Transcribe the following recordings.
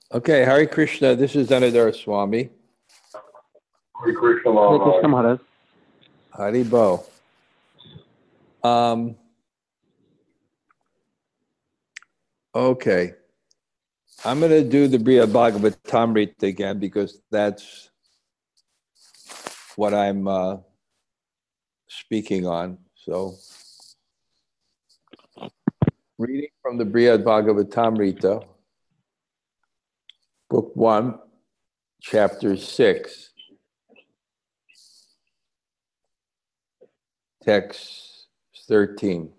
Okay, Hare Krishna. This is Dhanadhar Swami. Hare Krishna Hare Krishna Maharaj. Maharaj. Haribo. Um, okay, I'm going to do the Brihad Bhagavatamrita again because that's what I'm speaking on. So, reading from the Brihad Bhagavatamrita, Book 1, Chapter 6, Text 13.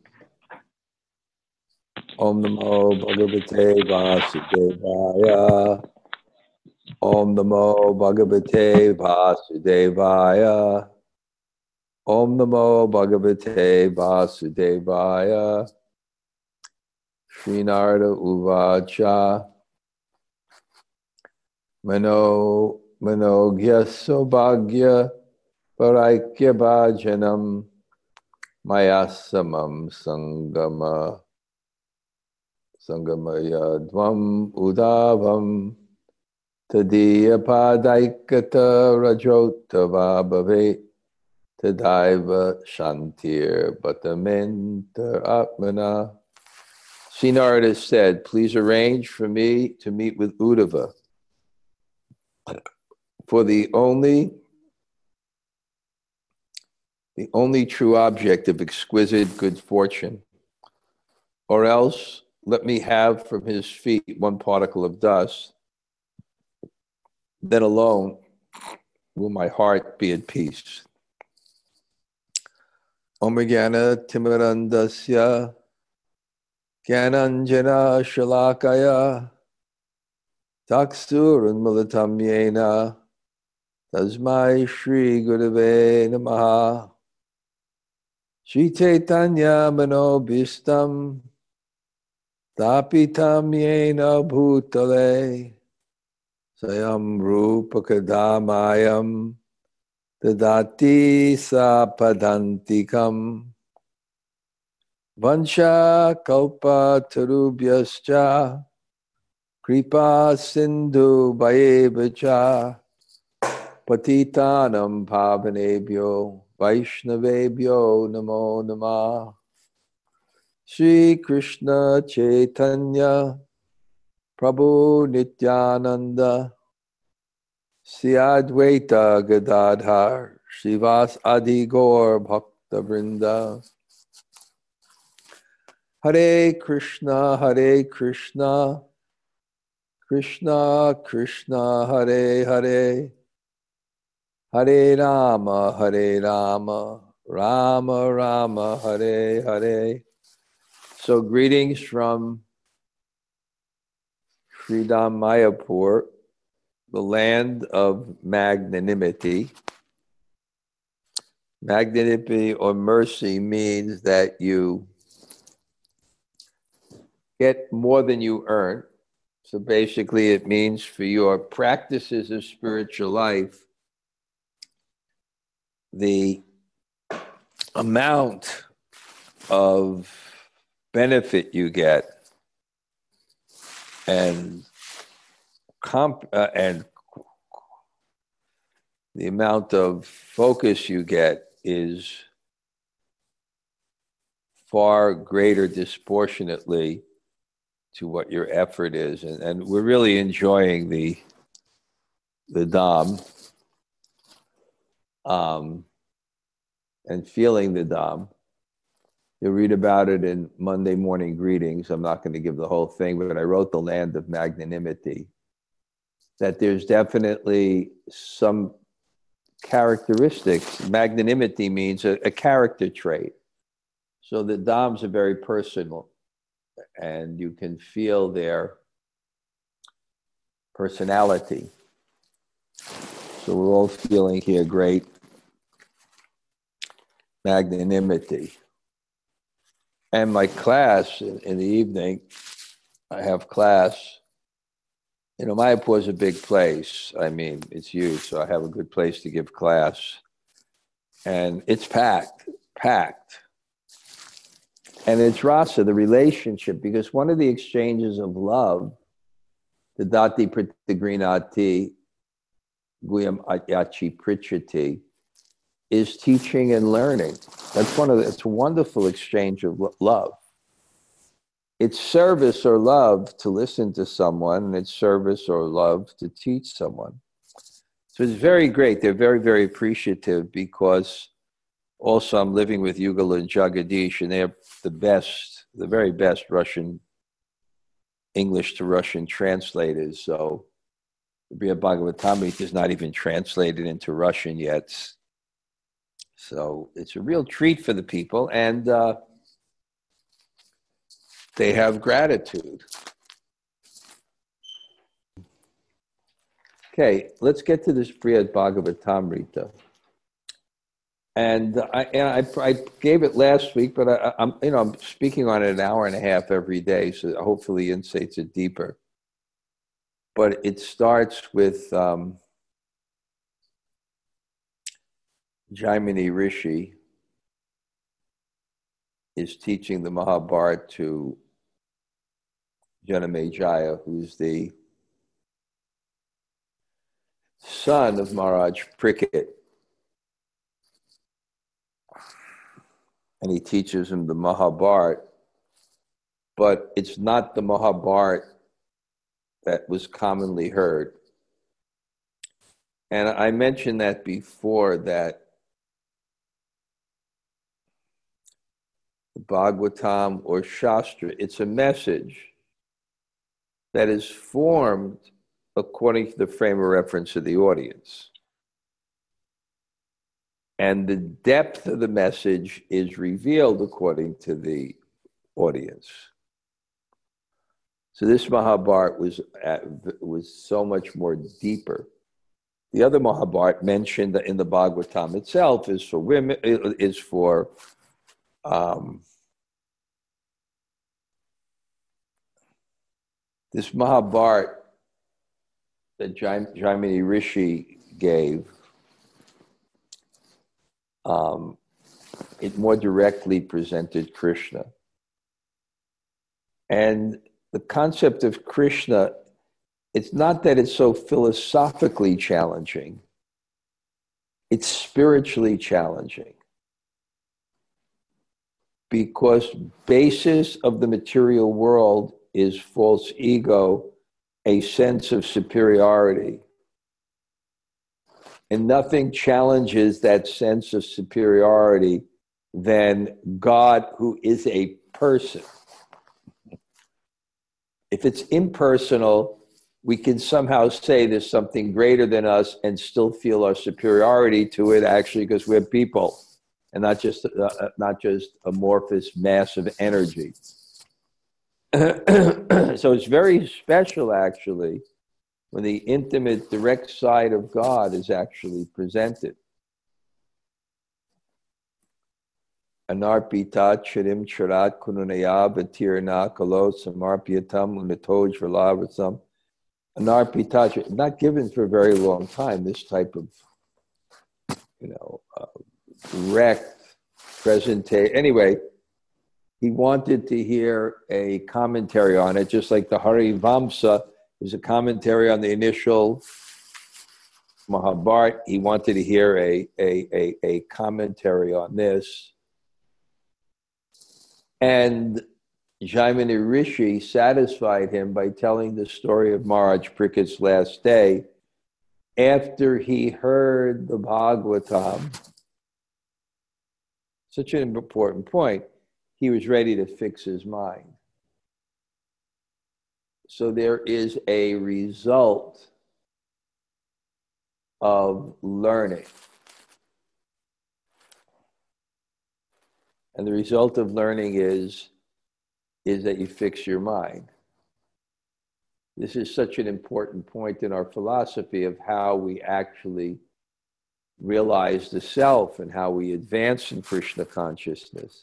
Om Namo Bhagavate Vasudevaya. Om Namo Bhagavate Vasudevaya. Om Namo Bhagavate Vasudevaya. Srinarada Uvacha. Manogya Sobhagya Paraikya Bhajanam Mayasamam Sangamaya Dvam Udavam Tadiya Padaikata Rajotava Bhave Tadaiva Shantir Bhattamenta Atmana. Srinarada said, please arrange for me to meet with Uddhava. For the only true object of exquisite good fortune, or else let me have from his feet one particle of dust, then alone will my heart be at peace. Om Jnana Timirandasya Jnananjana Shalakaya Taksurunmulatam Yena Tasmai Shri Gurave Namaha. Shri Chaitanya Manobhistam Tapitam Yena Bhutale Sayam Rupa Kadamayam Tadati Sapadantikam Vansha Kalpa Tarubhyascha Kripa Sindhu Bhayevacha Patitanam Pavanebhyo Vaishnavebhyo Namo Namah. Shri Krishna Chaitanya Prabhu Nityananda Sri Advaita Gadadhar Srivas Adi Gaur Bhakta Vrinda. Hare Krishna Krishna Krishna Hare Hare Hare Rama Rama Rama Hare Hare. So greetings from Sridham Mayapur, the land of magnanimity. Magnanimity or mercy means that you get more than you earn. So basically it means for your practices of spiritual life, the amount of benefit you get and the amount of focus you get is far greater disproportionately to what your effort is. And we're really enjoying the Dham and feeling the Dham. You'll read about it in Monday morning greetings. I'm not going to give the whole thing, but I wrote The Land of Magnanimity, that there's definitely some characteristics. Magnanimity means a character trait. So the Dhams are very personal, and you can feel their personality. So we're all feeling here great magnanimity. And my class in the evening, I have class. You know, Mayapur is a big place. I mean, it's huge, so I have a good place to give class. And it's packed. And it's rasa, the relationship, because one of the exchanges of love Dadati Pritagrinati Guyam Atyachi Prichati, is teaching and learning. It's a wonderful exchange of love. It's service or love to listen to someone, and it's service or love to teach someone. So it's very great. They're very, very appreciative, because also I'm living with Yugal and Jagadish, and they're the very best Russian, English to Russian translators. So the Brihad Bhagavatamrita is not even translated into Russian yet. So it's a real treat for the people, and they have gratitude. Okay, let's get to this Brihad Bhagavatamrita. And I gave it last week, but I'm speaking on it an hour and a half every day, so hopefully insights are deeper. But it starts with Jaimini Rishi is teaching the Mahabharata to Janamejaya, who's the son of Maharaj Parikshit. And he teaches him the Mahabharata, but it's not the Mahabharata that was commonly heard. And I mentioned that before, that Bhagavatam or Shastra, it's a message that is formed according to the frame of reference of the audience. And the depth of the message is revealed according to the audience. So this Mahabharata was so much more deeper. The other Mahabharata mentioned in the Bhagavatam itself is for women, is for this Mahabharata that Jaimini Rishi gave, it more directly presented Krishna. And the concept of Krishna, it's not that it's so philosophically challenging, it's spiritually challenging. Because basis of the material world is false ego, a sense of superiority. And nothing challenges that sense of superiority than God, who is a person. If it's impersonal, we can somehow say there's something greater than us and still feel our superiority to it, actually, because we're people and not just amorphous mass of energy. So it's very special, actually, when the intimate, direct side of God is actually presented. Anarpita chirim charat kununaya vatirna kalo samarpyatam unatoj vrlavasam. Anarpita, not given for a very long time, this type of, direct presentation. Anyway, he wanted to hear a commentary on it, just like the Harivamsa is a commentary on the initial Mahabharata. He wanted to hear a commentary on this. And Jaimini Rishi satisfied him by telling the story of Maharaj Parikshit's last day. After he heard the Bhagavatam, such an important point, he was ready to fix his mind. So there is a result of learning. And the result of learning is that you fix your mind. This is such an important point in our philosophy of how we actually realize the self and how we advance in Krishna consciousness.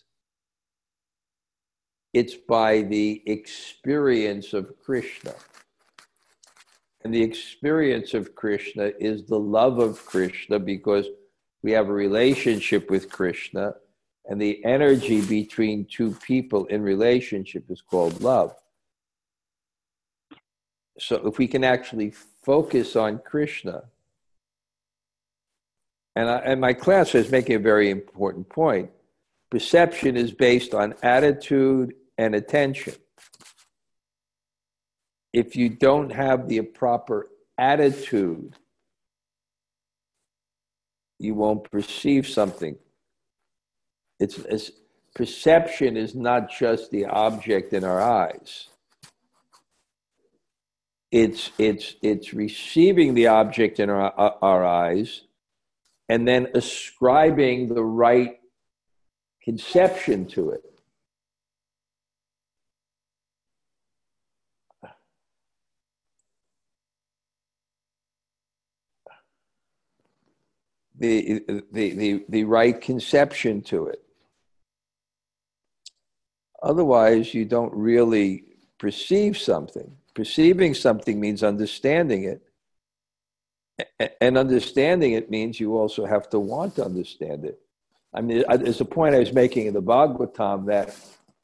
It's by the experience of Krishna. And the experience of Krishna is the love of Krishna, because we have a relationship with Krishna, and the energy between two people in relationship is called love. So if we can actually focus on Krishna, and my class is making a very important point. Perception is based on attitude and attention. If you don't have the proper attitude, you won't perceive something. It's perception is not just the object in our eyes. It's receiving the object in our eyes and then ascribing the right conception to it. The right conception to it. Otherwise, you don't really perceive something. Perceiving something means understanding it. And understanding it means you also have to want to understand it. I mean, there's a point I was making in the Bhagavatam that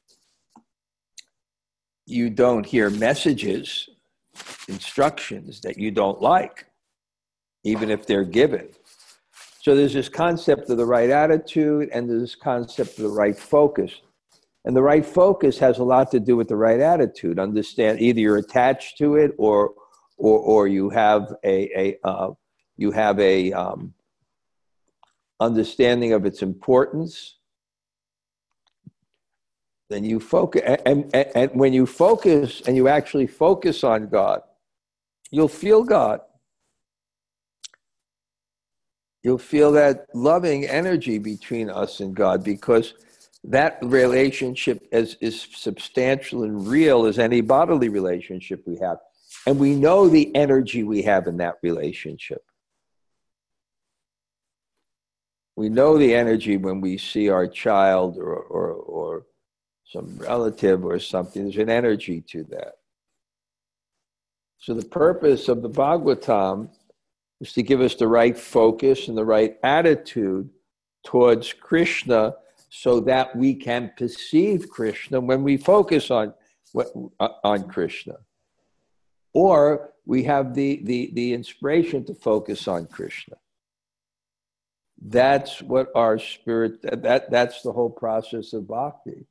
you don't hear messages, instructions that you don't like, even if they're given. So there's this concept of the right attitude and there's this concept of the right focus. And the right focus has a lot to do with the right attitude. Understand, either you're attached to it or you have a understanding of its importance. Then you focus, and when you focus and you actually focus on God, you'll feel God. You'll feel that loving energy between us and God, because that relationship is substantial and real as any bodily relationship we have. And we know the energy we have in that relationship. We know the energy when we see our child or some relative or something. There's an energy to that. So the purpose of the Bhagavatam is to give us the right focus and the right attitude towards Krishna so that we can perceive Krishna when we focus on Krishna. Or we have the inspiration to focus on Krishna. That's what our spirit, that's the whole process of bhakti,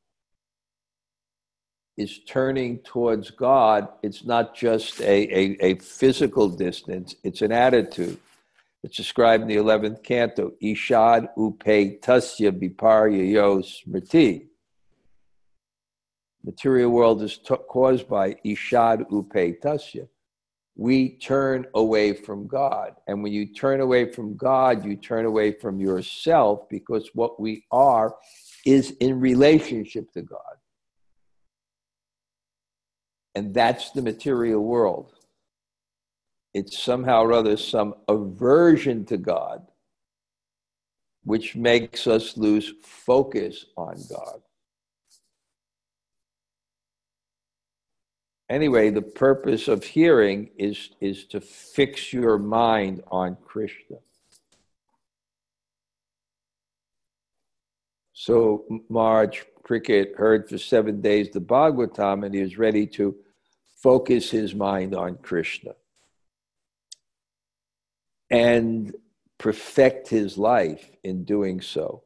is turning towards God. It's not just a physical distance, it's an attitude. It's described in the 11th canto, Ishad upe tasya viparya yo smriti. Material world is caused by Ishad upe tasya. We turn away from God. And when you turn away from God, you turn away from yourself, because what we are is in relationship to God. And that's the material world. It's somehow or other some aversion to God, which makes us lose focus on God. Anyway, the purpose of hearing is to fix your mind on Krishna. So Maharaj Parikshit heard for 7 days the Bhagavatam, and he was ready to focus his mind on Krishna and perfect his life in doing so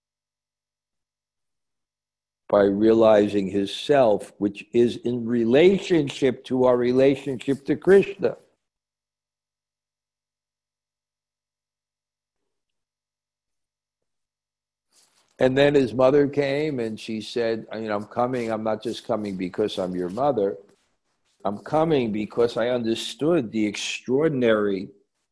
by realizing his self, which is in relationship to our relationship to Krishna. And then his mother came and she said, I'm coming. I'm not just coming because I'm your mother. I'm coming because I understood the extraordinary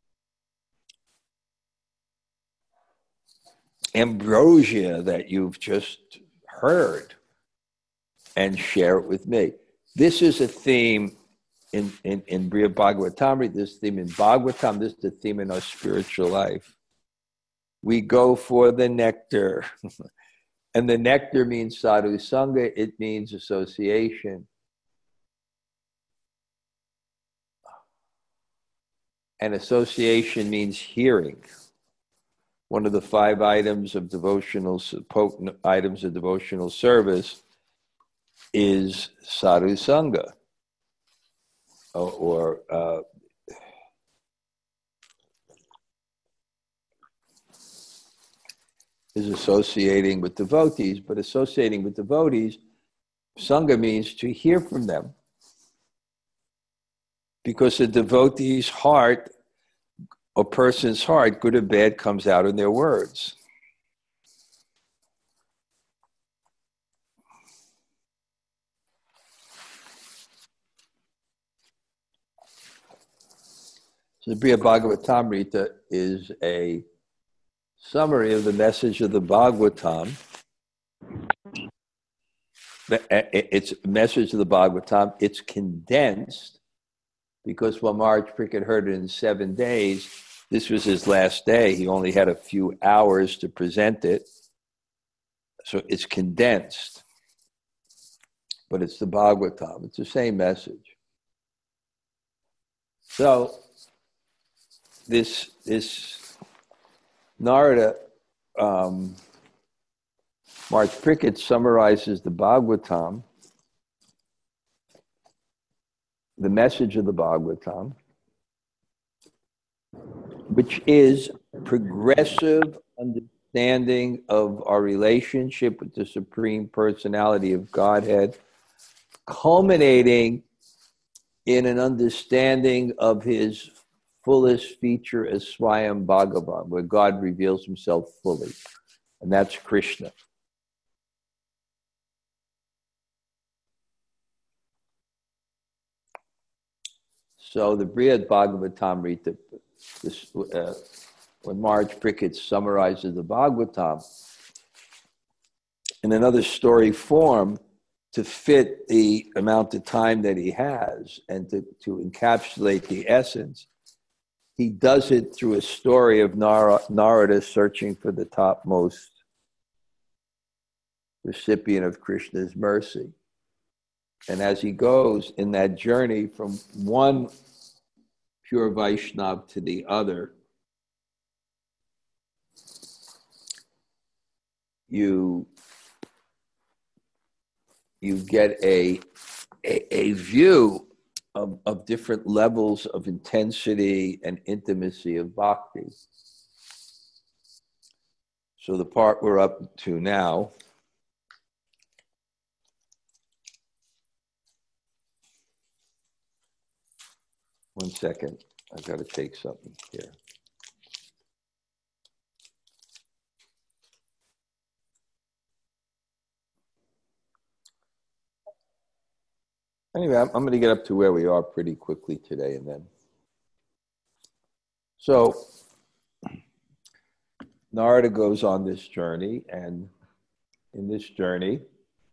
ambrosia that you've just heard, and share it with me. This is a theme in Brihad Bhagavatamrita, this theme in Bhagavatam, this is the theme in our spiritual life. We go for the nectar. And the nectar means sadhu sangha, it means association. And association means hearing. One of the 5 items of potent items of devotional service is sadhu sangha. or is associating with devotees, but associating with devotees, Sangha means to hear from them. Because a devotee's heart, a person's heart, good or bad, comes out in their words. So the Brihad Bhagavatamrita is a summary of the message of the Bhagavatam. It's a message of the Bhagavatam. It's condensed because while Maharaj Parikshit heard it in 7 days, this was his last day. He only had a few hours to present it. So it's condensed. But it's the Bhagavatam. It's the same message. So this Narada, Maharaj Parikshit summarizes the Bhagavatam, the message of the Bhagavatam, which is progressive understanding of our relationship with the Supreme Personality of Godhead, culminating in an understanding of his fullest feature as Swayam Bhagavan, where God reveals himself fully. And that's Krishna. So the Brihad Bhagavatamrita, when Maharaj Parikshit summarizes the Bhagavatam in another story form to fit the amount of time that he has and to encapsulate the essence, he does it through a story of Narada searching for the topmost recipient of Krishna's mercy. And as he goes in that journey from one pure Vaishnava to the other, you get a view of different levels of intensity and intimacy of bhakti. So the part we're up to now, one second, I've got to take something here. Anyway, I'm going to get up to where we are pretty quickly today and then. So Narada goes on this journey, and in this journey,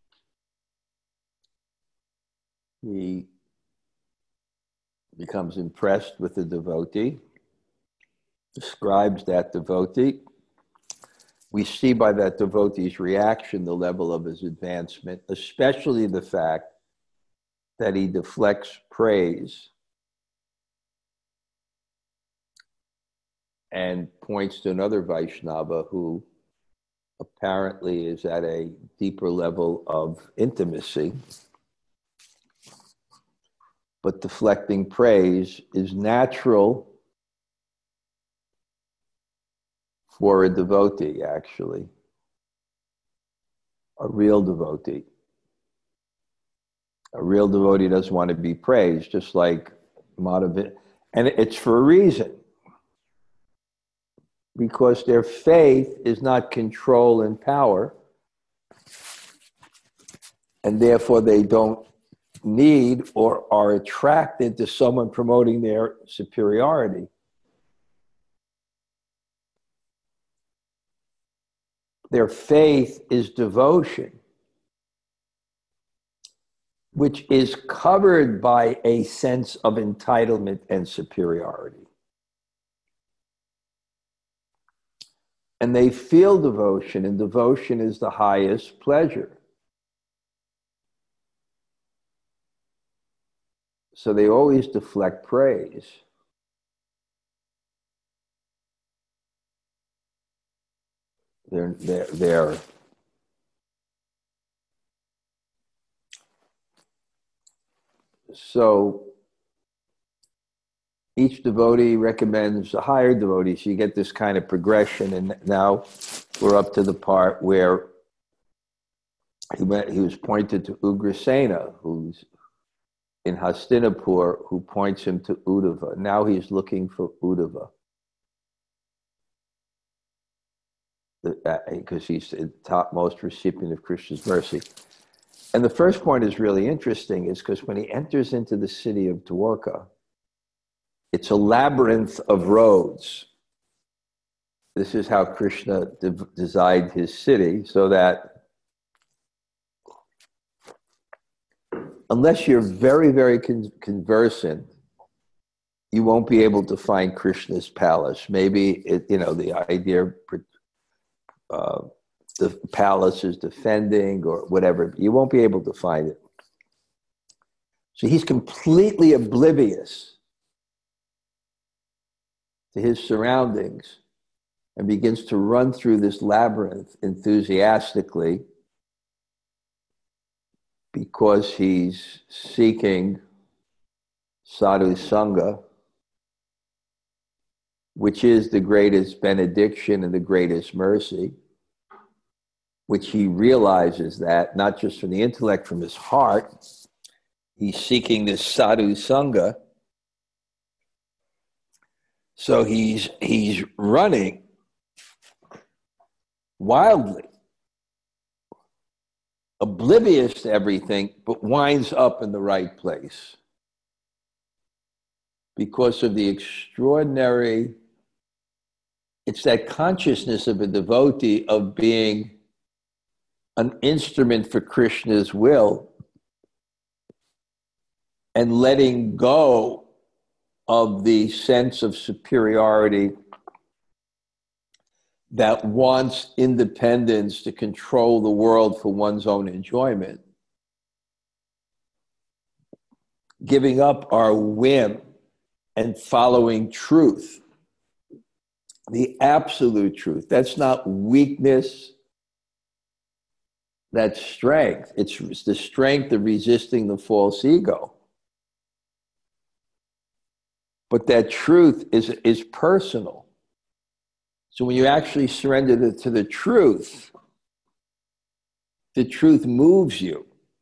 he becomes impressed with the devotee, describes that devotee. We see by that devotee's reaction the level of his advancement, especially the fact that he deflects praise and points to another Vaishnava who apparently is at a deeper level of intimacy. But deflecting praise is natural for a devotee, actually, a real devotee. A real devotee doesn't want to be praised, just like Madhava. And it's for a reason. Because their faith is not control and power, and therefore they don't need or are attracted to someone promoting their superiority. Their faith is devotion, which is covered by a sense of entitlement and superiority. And they feel devotion, and devotion is the highest pleasure. So they always deflect praise. They're so each devotee recommends a higher devotee. So you get this kind of progression. And now we're up to the part where he was pointed to Ugrasena, who's in Hastinapur, who points him to Uddhava. Now he's looking for Uddhava, because he's the topmost recipient of Krishna's mercy. And the first point is really interesting, is because when he enters into the city of Dwarka, it's a labyrinth of roads. This is how Krishna designed his city, so that unless you're very, very conversant, you won't be able to find Krishna's palace. Maybe, the idea the palace is defending or whatever. You won't be able to find it. So he's completely oblivious to his surroundings and begins to run through this labyrinth enthusiastically because he's seeking sadhu sangha, which is the greatest benediction and the greatest mercy, which he realizes that, not just from the intellect, from his heart. He's seeking this sadhu sangha. So he's running wildly, oblivious to everything, but winds up in the right place because of the extraordinary, it's that consciousness of a devotee of being an instrument for Krishna's will and letting go of the sense of superiority that wants independence to control the world for one's own enjoyment. Giving up our whim and following truth, the absolute truth. That's not weakness, that's strength. It's the strength of resisting the false ego. But that truth is personal. So when you actually surrender to the truth moves you.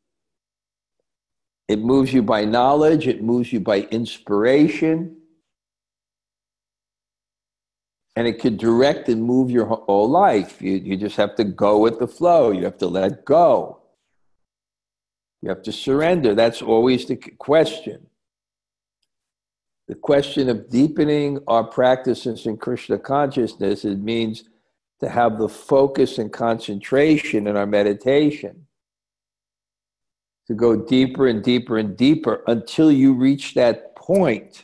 It moves you by knowledge, it moves you by inspiration, and it could direct and move your whole life. You just have to go with the flow. You have to let go. You have to surrender. That's always the question. The question of deepening our practices in Krishna consciousness, it means to have the focus and concentration in our meditation, to go deeper and deeper and deeper until you reach that point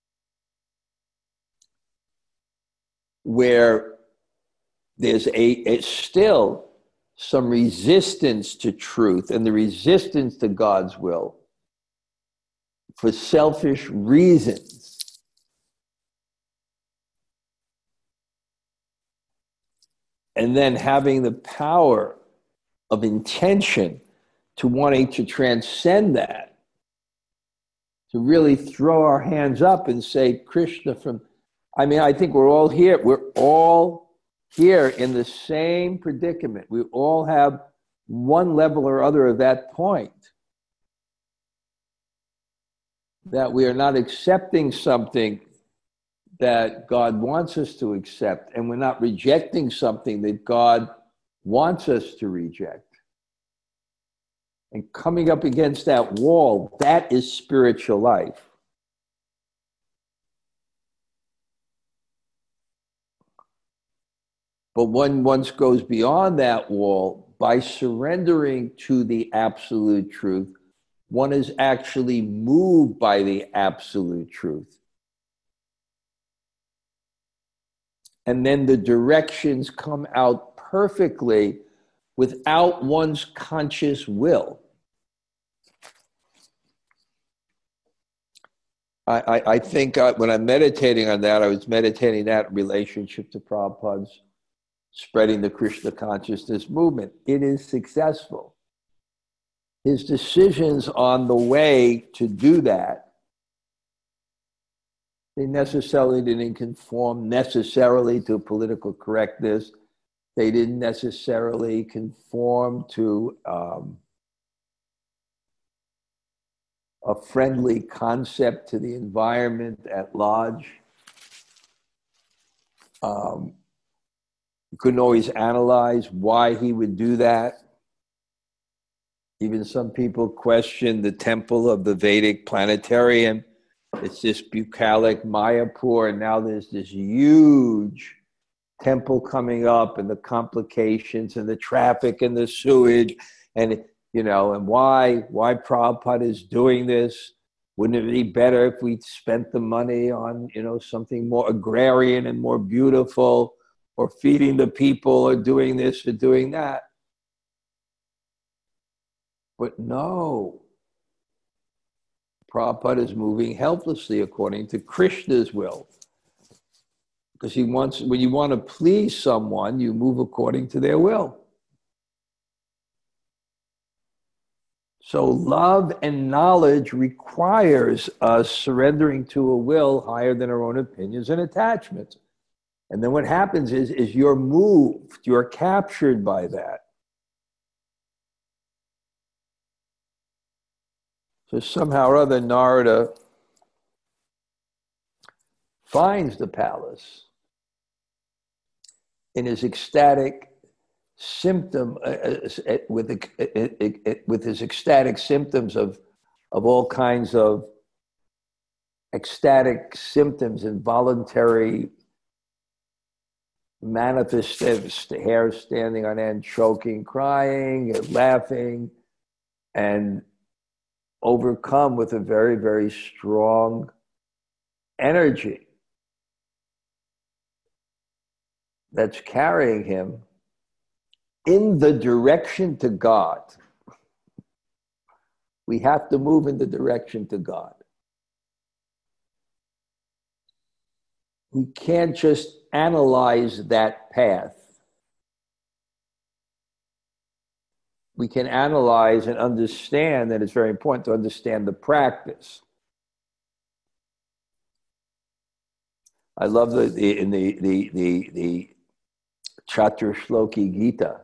where there's still some resistance to truth and the resistance to God's will for selfish reasons. And then having the power of intention to wanting to transcend that, to really throw our hands up and say, Krishna, I think we're all here. We're all here in the same predicament. We all have one level or other of that point. That we are not accepting something that God wants us to accept, and we're not rejecting something that God wants us to reject. And coming up against that wall, that is spiritual life. But when one goes beyond that wall, by surrendering to the absolute truth, one is actually moved by the absolute truth. And then the directions come out perfectly without one's conscious will. I think when I'm meditating on that, I was meditating that relationship to Prabhupada's spreading the Krishna consciousness movement. It is successful. His decisions on the way to do that They necessarily didn't conform necessarily to political correctness. They didn't necessarily conform to a friendly concept to the environment at large. You couldn't always analyze why he would do that. Even some people question the temple of the Vedic planetarium. It's this bucolic Mayapur, and now there's this huge temple coming up, and the complications and the traffic and the sewage, and and why Prabhupada is doing this. Wouldn't it be better if we spent the money on something more agrarian and more beautiful, or feeding the people, or doing this or doing that? But no, Prabhupada is moving helplessly according to Krishna's will. Because when you want to please someone, you move according to their will. So love and knowledge requires us surrendering to a will higher than our own opinions and attachments. And then what happens is you're moved, you're captured by that. So somehow or other, Narada finds the palace in his ecstatic symptom, with his ecstatic symptoms of all kinds of ecstatic symptoms, involuntary manifestive hair standing on end, choking, crying, and laughing, and overcome with a very, very strong energy that's carrying him in the direction to God. We have to move in the direction to God. We can't just analyze that path. We can analyze and understand that it's very important to understand the practice. I love in the Chaturshloki Gita.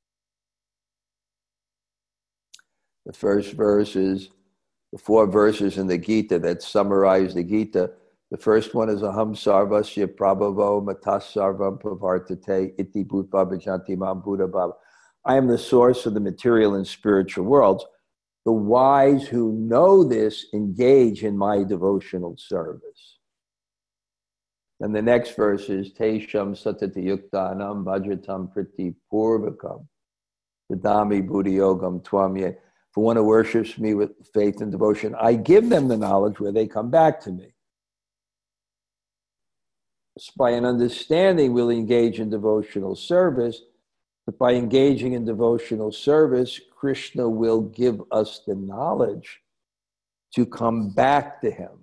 The first verses, the 4 verses in the Gita that summarize the Gita. The first one is Aham Sarvasya Prabhavo Matas Sarvam Pavartate Iti Bhutva Bhajanti Mam Buddha Bhava. I am the source of the material and spiritual worlds. The wise who know this engage in my devotional service. And the next verse is Tesham Satati Yuktanam Bhajatam Priti Purvakam Vidami Buddhi Yogam Twamye. For one who worships me with faith and devotion, I give them the knowledge where they come back to me. By an understanding, we'll engage in devotional service. But by engaging in devotional service, Krishna will give us the knowledge to come back to him.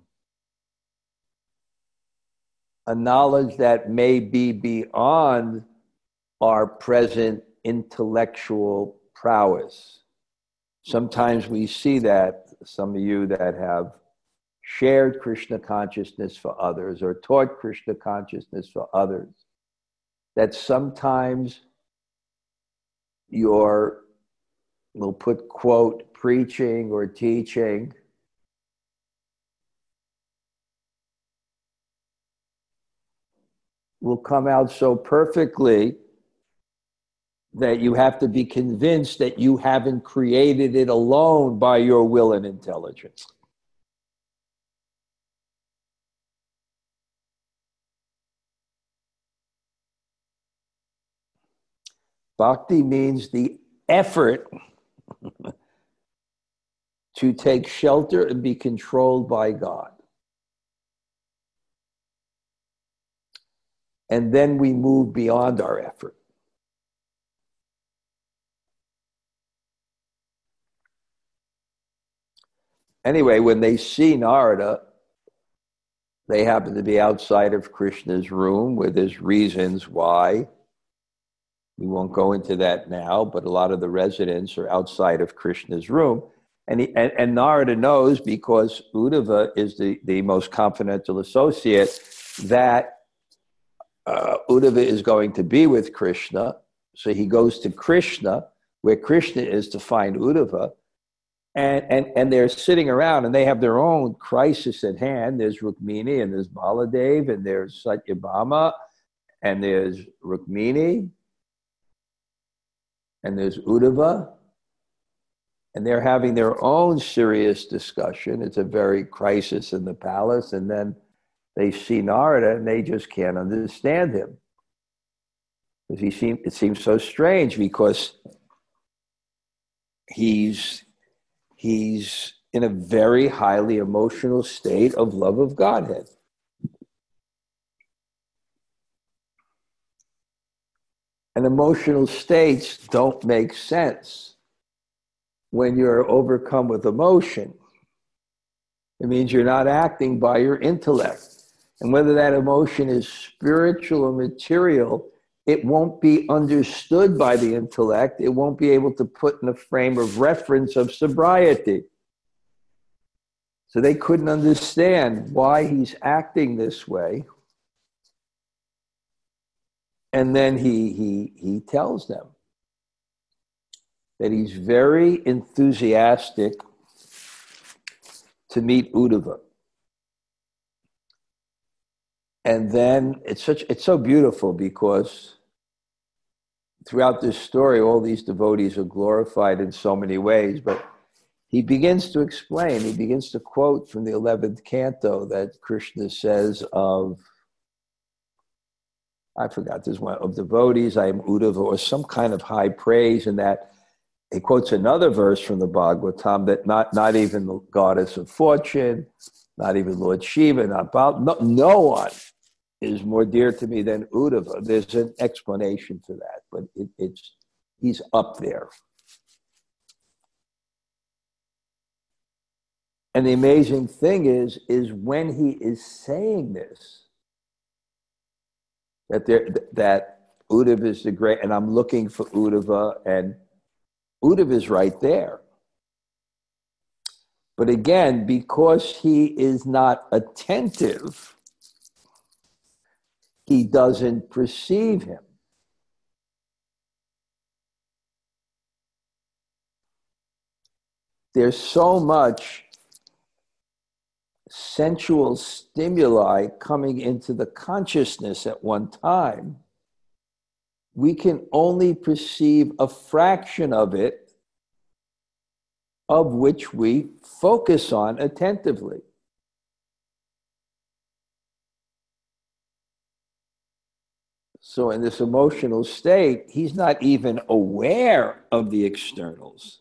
A knowledge that may be beyond our present intellectual prowess. Sometimes we see that, some of you that have shared Krishna consciousness for others or taught Krishna consciousness for others, that sometimes we'll put quote, preaching or teaching will come out so perfectly that you have to be convinced that you haven't created it alone by your will and intelligence. Bhakti means the effort to take shelter and be controlled by God. And then we move beyond our effort. Anyway, when they see Narada, they happen to be outside of Krishna's room where there's reasons why. We won't go into that now, but a lot of the residents are outside of Krishna's room. And Narada knows, because Uddhava is the most confidential associate, that Uddhava is going to be with Krishna. So he goes to Krishna, where Krishna is, to find Uddhava. And they're sitting around and they have their own crisis at hand. There's Rukmini and there's Baladev and there's Satyabhama and there's Rukmini and there's Uddhava. And they're having their own serious discussion. It's a very crisis in the palace. And then they see Narada and they just can't understand him. Because it seems so strange, because he's in a very highly emotional state of love of Godhead. And emotional states don't make sense when you're overcome with emotion. It means you're not acting by your intellect. And whether that emotion is spiritual or material, it won't be understood by the intellect. It won't be able to put in a frame of reference of sobriety. So they couldn't understand why he's acting this way. And then he tells them that he's very enthusiastic to meet Uddhava. And then it's so beautiful, because throughout this story, all these devotees are glorified in so many ways, but he begins to explain, he begins to quote from the 11th canto that Krishna says of, I forgot this one, of devotees, I am Uddhava, or some kind of high praise, and that he quotes another verse from the Bhagavatam that not even the goddess of fortune, not even Lord Shiva, no one is more dear to me than Uddhava. There's an explanation for that, but he's up there. And the amazing thing is when he is saying this, that Uddhava is the great, and I'm looking for Uddhava, and Uddhava is right there. But again, because he is not attentive, he doesn't perceive him. There's so much sensual stimuli coming into the consciousness at one time, we can only perceive a fraction of it, of which we focus on attentively. So in this emotional state, he's not even aware of the externals.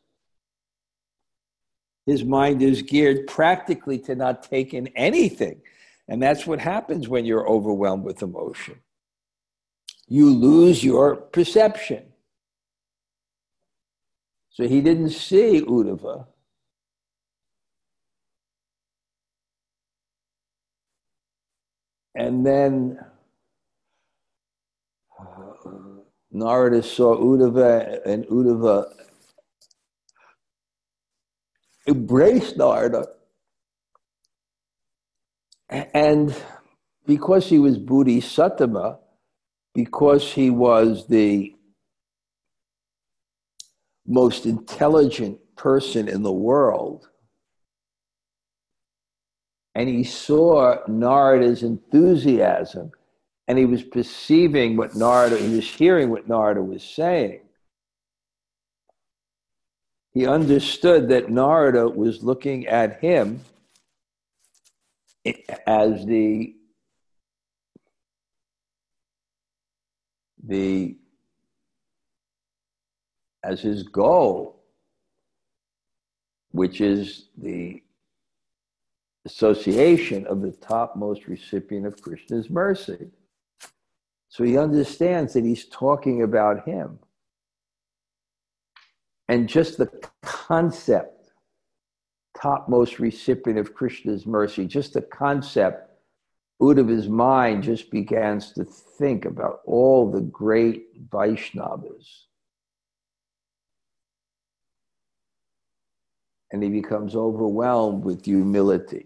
His mind is geared practically to not take in anything. And that's what happens when you're overwhelmed with emotion. You lose your perception. So he didn't see Uddhava. And then Narada saw Uddhava, and Uddhava embraced Narada. And because he was Bodhisattva, because he was the most intelligent person in the world, and he saw Narada's enthusiasm, and he was perceiving what Narada, he was hearing what Narada was saying. He understood that Narada was looking at him as as his goal, which is the association of the topmost recipient of Krishna's mercy. So he understands that he's talking about him. And just the concept, topmost recipient of Krishna's mercy, just the concept, Uddhava's mind just begins to think about all the great Vaishnavas. and he becomes overwhelmed with humility.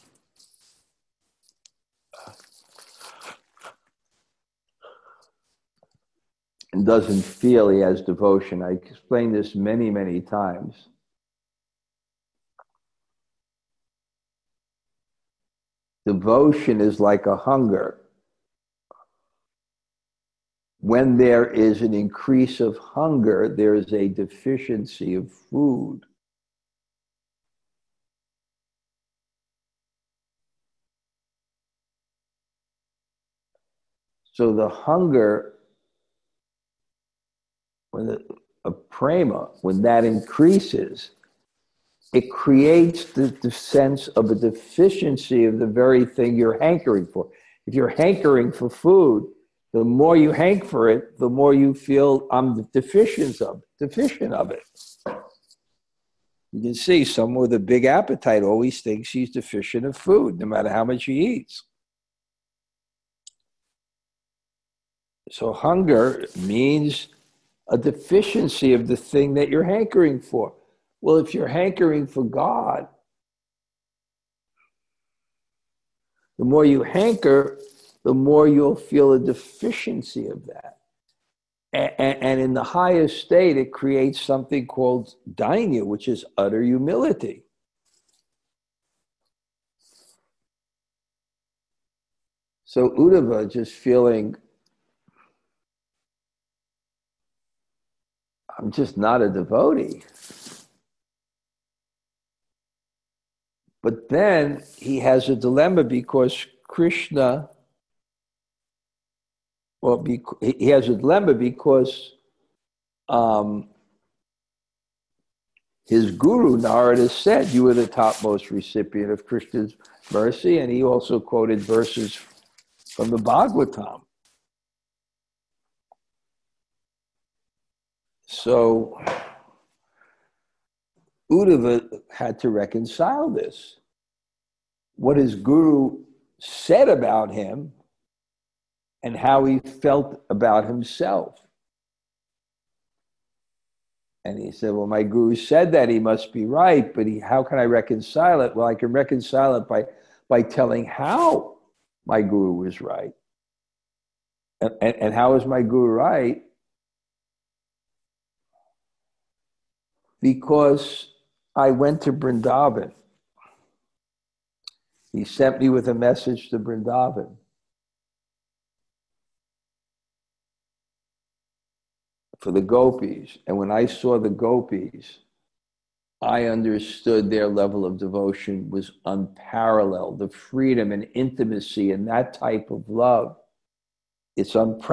And doesn't feel he has devotion. I explained this many, many times. Devotion is like a hunger. When there is an increase of hunger, there is a deficiency of food. So the hunger, a prema, when that increases, it creates the sense of a deficiency of the very thing you're hankering for. If you're hankering for food, the more you hank for it, the more you feel I'm deficient of it. You can see someone with a big appetite always thinks he's deficient of food, no matter how much he eats. So hunger means a deficiency of the thing that you're hankering for. Well, if you're hankering for God, the more you hanker, the more you'll feel a deficiency of that. And in the highest state, it creates something called dainya, which is utter humility. So Uddhava just feeling, I'm just not a devotee. But then he has a dilemma because Krishna, he has a dilemma because his guru, Narada, said, you are the topmost recipient of Krishna's mercy, and he also quoted verses from the Bhagavatam. So Uddhava had to reconcile this. What his guru said about him and how he felt about himself. And he said, well, my guru said that, he must be right, but how can I reconcile it? Well, I can reconcile it by telling how my guru was right. And how is my guru right? Because I went to Vrindavan. He sent me with a message to Vrindavan. For the gopis. And when I saw the gopis, I understood their level of devotion was unparalleled. The freedom and intimacy and that type of love, it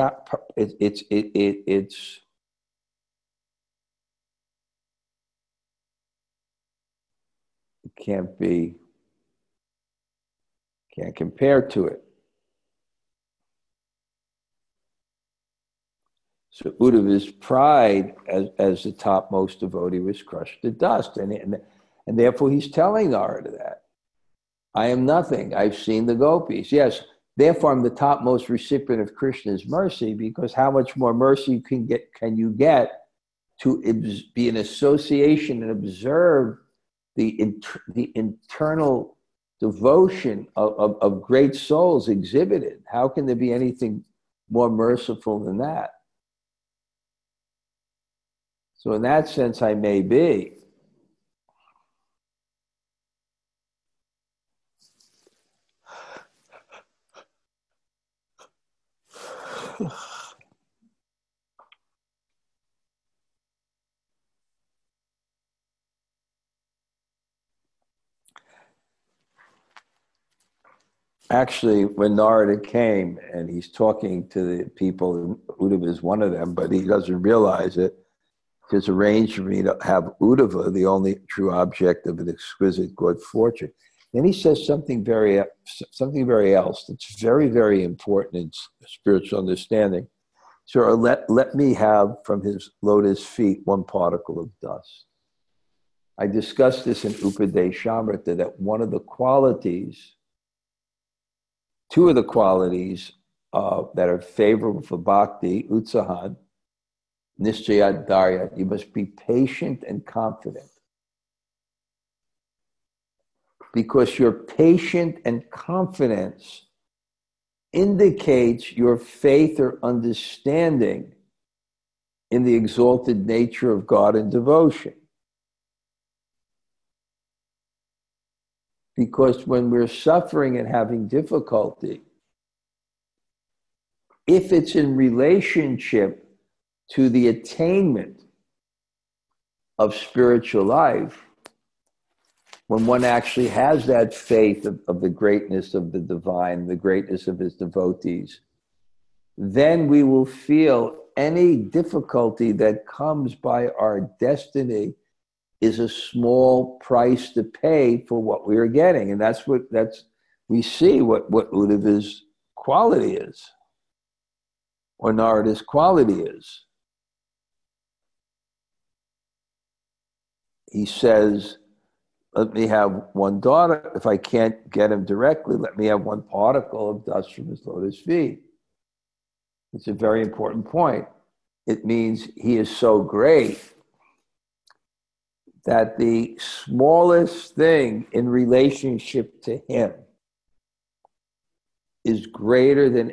can't compare to it. So Uddhava's pride as the topmost devotee was crushed to dust. And therefore he's telling Narada that. I am nothing. I've seen the gopis. Yes, therefore I'm the topmost recipient of Krishna's mercy, because how much more mercy can you get to be in association and observe the internal devotion of great souls exhibited? How can there be anything more merciful than that? So in that sense, I may be. Actually, when Narada came and he's talking to the people, Uddhava is one of them, but he doesn't realize it. It's arranged for me to have Uddhava, the only true object of an exquisite good fortune. Then he says something very else that's very, very important in spiritual understanding. So let me have from his lotus feet one particle of dust. I discussed this in Upadeshamrita, that one of the qualities, two of the qualities that are favorable for bhakti, utsahan, Nishchayat Dharya, you must be patient and confident. because your patience and confidence indicates your faith or understanding in the exalted nature of God and devotion. Because when we're suffering and having difficulty, if it's in relationship to the attainment of spiritual life, when one actually has that faith of the greatness of the divine, the greatness of his devotees, then we will feel any difficulty that comes by our destiny is a small price to pay for what we are getting. And we see what Uddhava's quality is, or Narada's quality is. He says, let me have one daughter. If I can't get him directly, let me have one particle of dust from his lotus feet. It's a very important point. It means he is so great that the smallest thing in relationship to him is greater than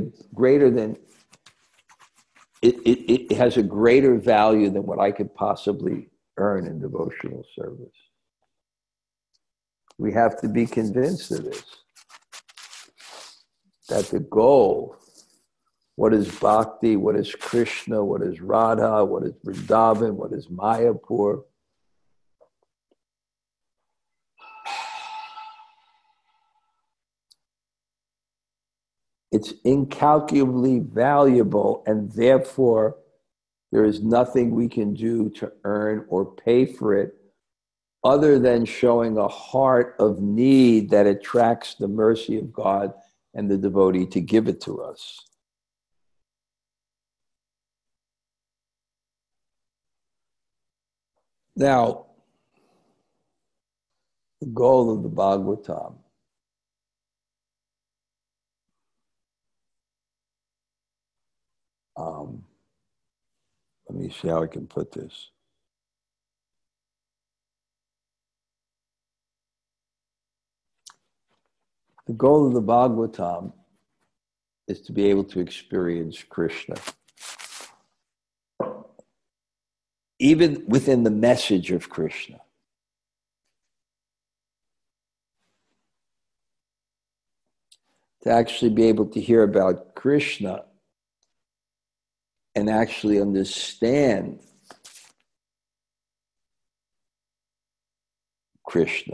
it has a greater value than what I could possibly earn in devotional service. We have to be convinced of this, that the goal, what is bhakti, what is Krishna, what is Radha, what is Vrindavan, what is Mayapur, it's incalculably valuable, and therefore there is nothing we can do to earn or pay for it other than showing a heart of need that attracts the mercy of God and the devotee to give it to us. Now, the goal of the Bhagavatam let me see how I can put this. The goal of the Bhagavatam is to be able to experience Krishna, even within the message of Krishna. To actually be able to hear about Krishna and actually understand Krishna.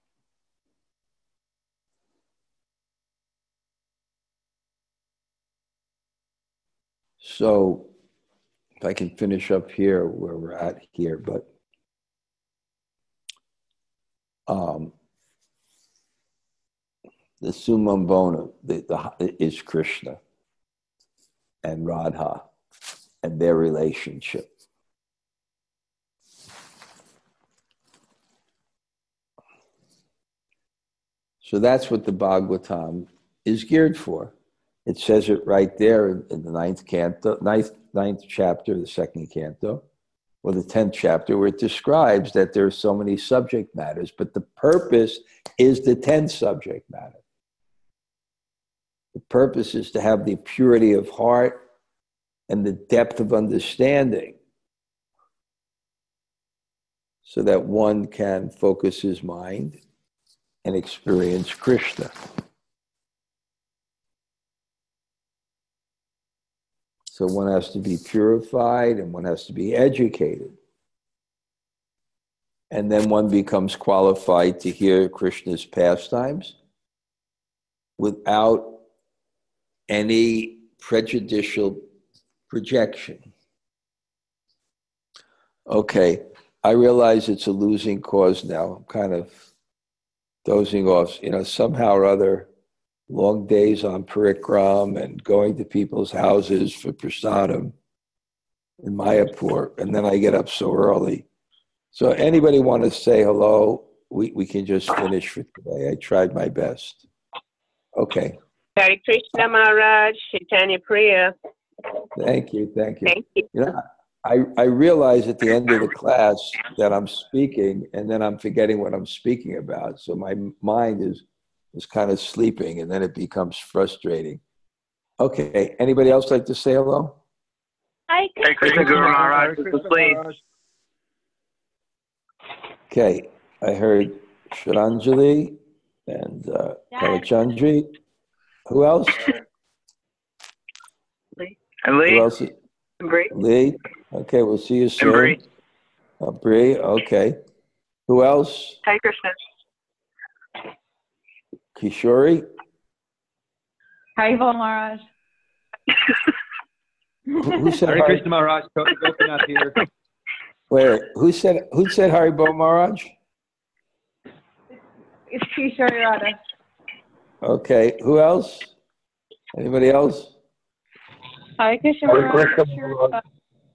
So, if I can finish up here where we're at here, but the summum bonum is Krishna and Radha and their relationship. So that's what the Bhagavatam is geared for. It says it right there in the ninth chapter, the second canto, or the 10th chapter, where it describes that there are so many subject matters, but the purpose is the 10th subject matter. The purpose is to have the purity of heart and the depth of understanding so that one can focus his mind and experience Krishna. So one has to be purified and one has to be educated. And then one becomes qualified to hear Krishna's pastimes without any prejudicial projection. Okay, I realize it's a losing cause now. I'm kind of dozing off. Somehow or other, long days on Parikram and going to people's houses for prasadam in Mayapur, and then I get up so early. So anybody want to say hello? We can just finish for today. I tried my best. Okay. Hare Krishna Maharaj, Chaitanya Priya. Thank you. Thank you. I realize at the end of the class that I'm speaking, and then I'm forgetting what I'm speaking about. So my mind is kind of sleeping, and then it becomes frustrating. Okay, anybody else like to say hello? Hi, Hey, Krishna Guru Maharaj, this is Lee. Okay, I heard Shranjali and Kalachandri. Who else? And Who Lee, else? Bree, Lee. Okay, we'll see you and soon. Bree. Bree. Okay. Who else? Hey, Krishna. Kishori. Hari Bol Maharaj. Who said Hare Hari? Krishna Maharaj, Gopinath here. Wait, who said Haribo Maharaj? It's Kishori Radha. Okay, who else? Anybody else? Hari Krishna Hare Maharaj. Krishna Maharaj.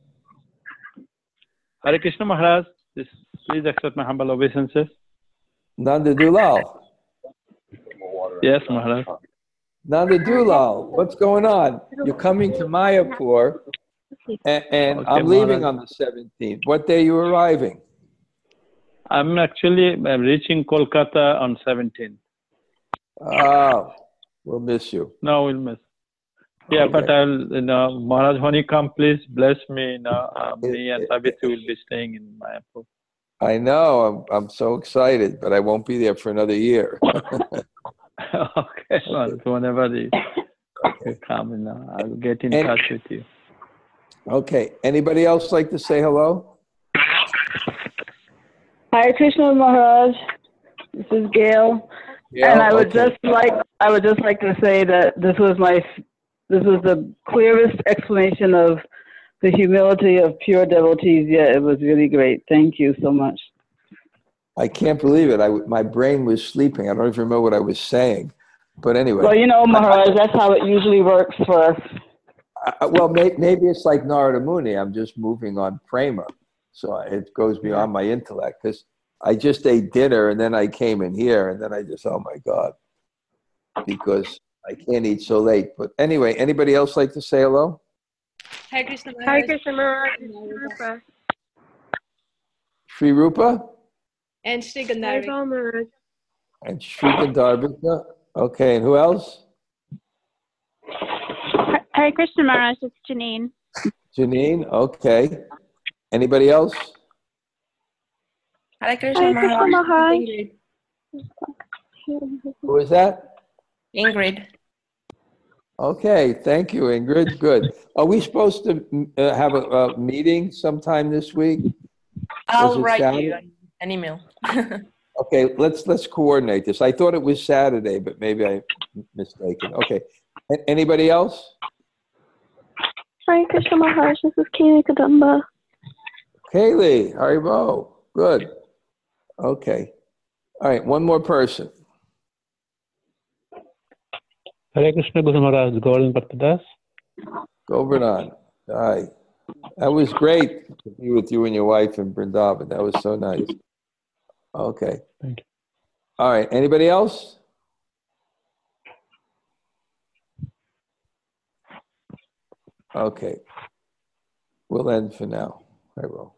Hare Krishna Maharaj, please accept my humble obeisances. Nanda Dulal. Yes, Maharaj. Nanda Dulal, what's going on? You're coming to Mayapur, and Okay, I'm leaving Maharaj. on the 17th. What day are you arriving? I'm actually reaching Kolkata on 17th. Oh, we'll miss you. No, we'll miss. Yeah, Okay. but I'll, Maharaj, when you come, please bless me. Me and Savitri will be staying in Mayapur. I know, I'm so excited, but I won't be there for another year. Okay, Maharaj, whenever you come, I'll get in touch with you. Okay, anybody else like to say hello? Hare Krishna Maharaj, this is Gail, Yeah, and I would okay. just like to say that this was the clearest explanation of the humility of pure devotees yet. It was really great. Thank you so much. I can't believe it. My brain was sleeping. I don't even remember what I was saying. But anyway. Well, you know, Maharaj, that's how it usually works for us. Well, maybe it's like Narada Muni. I'm just moving on prema. So it goes beyond my intellect. Because I just ate dinner and then I came in here and then I just, oh my God. Because I can't eat so late. But anyway, anybody else like to say hello? Hare Krishna Maharaj. Hari Krishna Maharaj. Rupa. Sri Rupa And Shri Hari Gandharvi. Bol Maharaj. and Sri Gandharvika. Okay, and who else? Hare Krishna Maharaj, it's Janine. Janine, okay. Anybody else? Hare Krishna Hare Krishna Maharaj. Maharaj. Ingrid. Who is that? Ingrid. Okay, thank you, Ingrid. Good. Are we supposed to have a meeting sometime this week? I'll it write Saturday? you an email. Okay, let's coordinate this. I thought it was Saturday, but maybe I'm mistaken. Okay. Anybody else? Hare Krishna Maharaj, this is Kaylee Kadamba. Kaylee, Haribo. Good. Okay. All right, one more person. Hare Krishna Guru Maharaj, Gordon Bhattadas. Govardhan. Hi. That was great to be with you and your wife in Vrindavan. That was so nice. Okay. Thank you. All right. Anybody else? Okay. We'll end for now. I will.